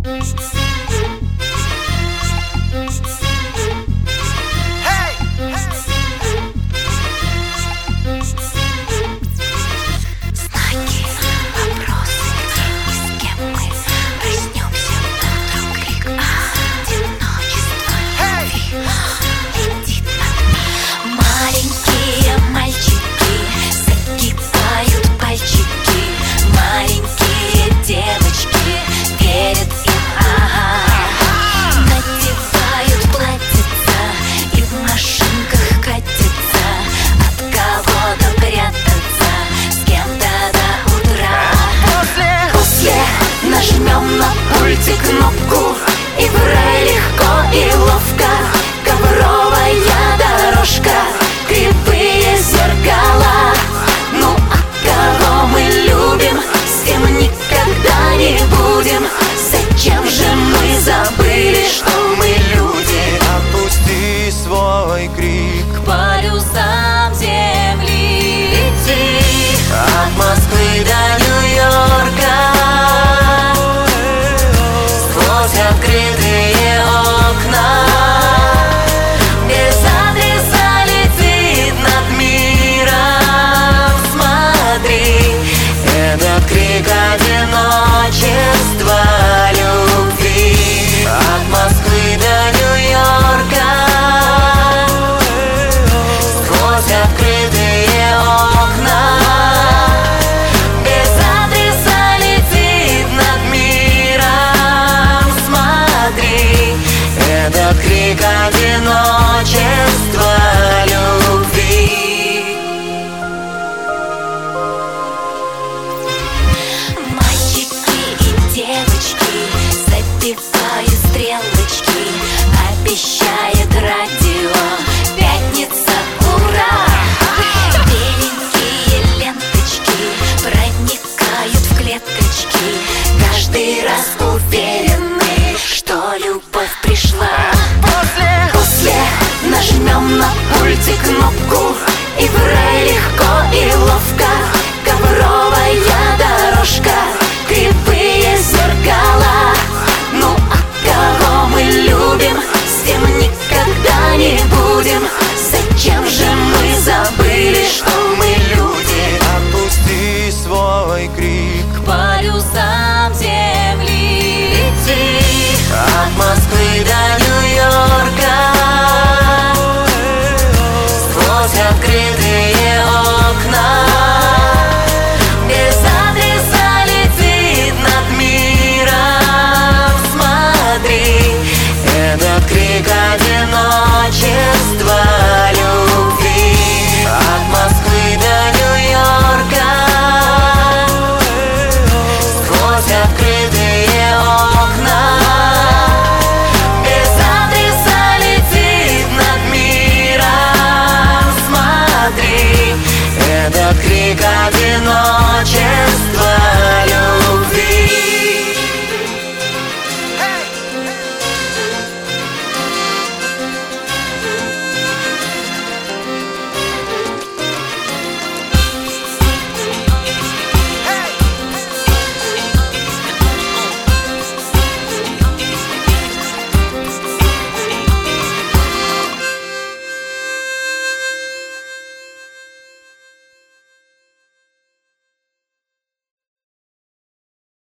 Нажмем на пульте кнопку, и в рай легко и ловко. Ковровая дорожка, кривые зеркала. Ну а кого мы любим, с кем никогда не будем? Зачем же мы забыли, что мы люди? Опусти свой крик к полюсам земли. Лети от Москвы до Нью-Йорка. Открыть